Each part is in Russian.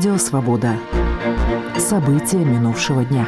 Радио «Свобода». События минувшего дня.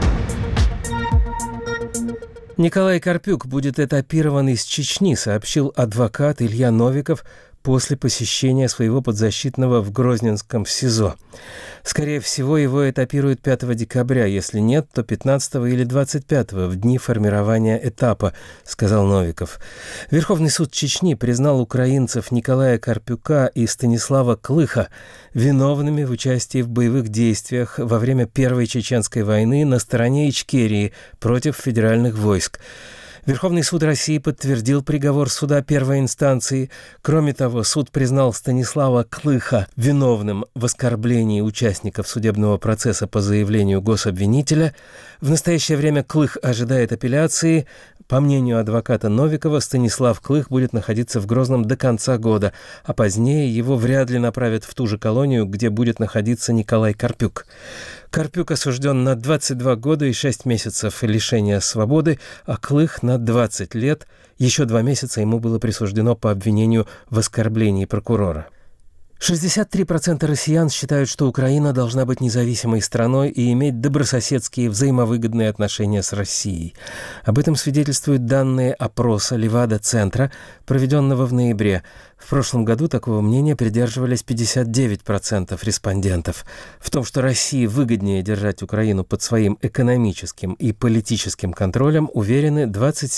Николай Карпюк будет этапирован из Чечни, сообщил адвокат Илья Новиков после посещения своего подзащитного в Грозненском СИЗО. Скорее всего, его этапируют 5 декабря, если нет, то 15 или 25 в дни формирования этапа, сказал Новиков. Верховный суд Чечни признал украинцев Николая Карпюка и Станислава Клыха виновными в участии в боевых действиях во время Первой Чеченской войны на стороне Ичкерии против федеральных войск. Верховный суд России подтвердил приговор суда первой инстанции. Кроме того, суд признал Станислава Клыха виновным в оскорблении участников судебного процесса по заявлению гособвинителя. В настоящее время Клых ожидает апелляции. По мнению адвоката Новикова, Станислав Клых будет находиться в Грозном до конца года, а позднее его вряд ли направят в ту же колонию, где будет находиться Николай Карпюк. Карпюк осужден на 22 года и 6 месяцев лишения свободы, а Клых на 20 лет. Еще 2 месяца ему было присуждено по обвинению в оскорблении прокурора. 63% россиян считают, что Украина должна быть независимой страной и иметь добрососедские взаимовыгодные отношения с Россией. Об этом свидетельствуют данные опроса Левада-центра, проведенного в ноябре. В прошлом году такого мнения придерживались 59% респондентов. В том, что России выгоднее держать Украину под своим экономическим и политическим контролем, уверены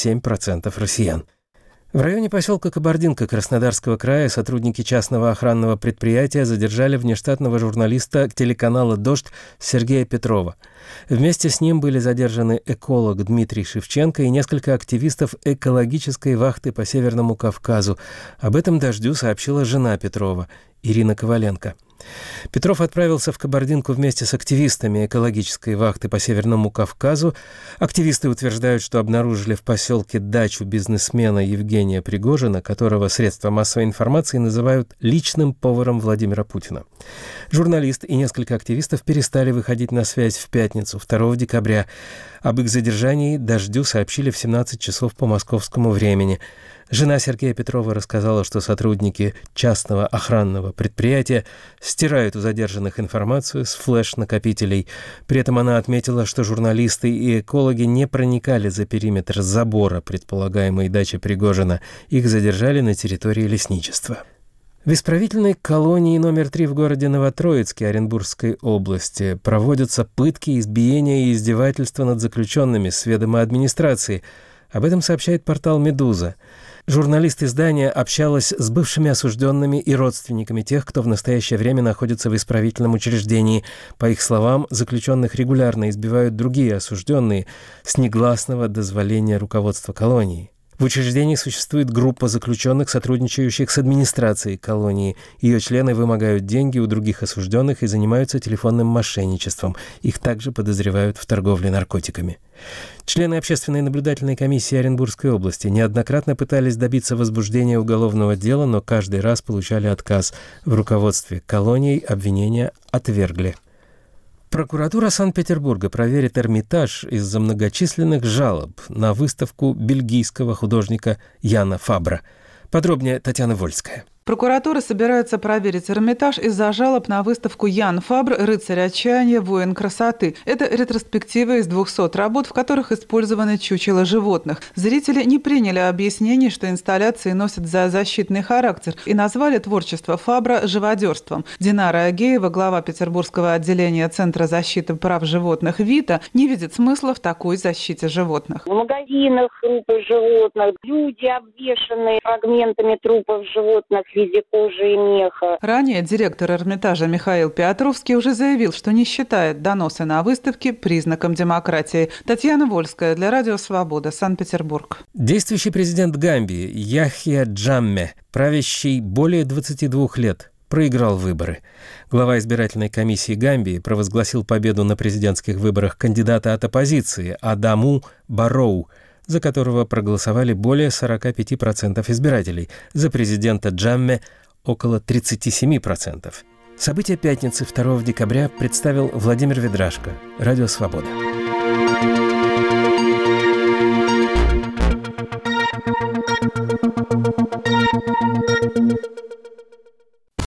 27% россиян. В районе поселка Кабардинка Краснодарского края сотрудники частного охранного предприятия задержали внештатного журналиста телеканала «Дождь» Сергея Петрова. Вместе с ним были задержаны эколог Дмитрий Шевченко и несколько активистов экологической вахты по Северному Кавказу. Об этом «Дождю» сообщила жена Петрова, Ирина Коваленко. Петров отправился в Кабардинку вместе с активистами экологической вахты по Северному Кавказу. Активисты утверждают, что обнаружили в поселке дачу бизнесмена Евгения Пригожина, которого средства массовой информации называют личным поваром Владимира Путина. Журналист и несколько активистов перестали выходить на связь в пятницу, 2 декабря. Об их задержании «Дождю» сообщили в 17 часов по московскому времени. Жена Сергея Петрова рассказала, что сотрудники частного охранного предприятия стирают у задержанных информацию с флеш-накопителей. При этом она отметила, что журналисты и экологи не проникали за периметр забора предполагаемой дачи Пригожина. Их задержали на территории лесничества. В исправительной колонии номер 3 в городе Новотроицке Оренбургской области проводятся пытки, избиения и издевательства над заключенными с ведома администрации. Об этом сообщает портал «Медуза». Журналист издания общалась с бывшими осужденными и родственниками тех, кто в настоящее время находится в исправительном учреждении. По их словам, заключенных регулярно избивают другие осужденные с негласного дозволения руководства колонии. В учреждении существует группа заключенных, сотрудничающих с администрацией колонии. Ее члены вымогают деньги у других осужденных и занимаются телефонным мошенничеством. Их также подозревают в торговле наркотиками. Члены общественной наблюдательной комиссии Оренбургской области неоднократно пытались добиться возбуждения уголовного дела, но каждый раз получали отказ. В руководстве колонией обвинения отвергли. Прокуратура Санкт-Петербурга проверит Эрмитаж из-за многочисленных жалоб на выставку бельгийского художника Яна Фабра. Подробнее Татьяна Вольская. Прокуратура собирается проверить Эрмитаж из-за жалоб на выставку «Ян Фабр. Рыцарь отчаяния. Воин красоты». Это ретроспектива из 200 работ, в которых использованы чучела животных. Зрители не приняли объяснений, что инсталляции носят зоозащитный характер, и назвали творчество Фабра живодерством. Динара Агеева, глава петербургского отделения Центра защиты прав животных «Вита», не видит смысла в такой защите животных. В магазинах трупы животных, люди, обвешанные фрагментами трупов животных в виде кожи и меха. Ранее директор Эрмитажа Михаил Петровский уже заявил, что не считает доносы на выставке признаком демократии. Татьяна Вольская для Радио «Свобода», Санкт-Петербург. Действующий президент Гамбии Яхья Джамме, правящий более 22 лет, проиграл выборы. Глава избирательной комиссии Гамбии провозгласил победу на президентских выборах кандидата от оппозиции Адаму Барроу, за которого проголосовали более 45% избирателей, за президента Джамме около 37%. События пятницы 2 декабря представил Владимир Ведрашко, Радио «Свобода».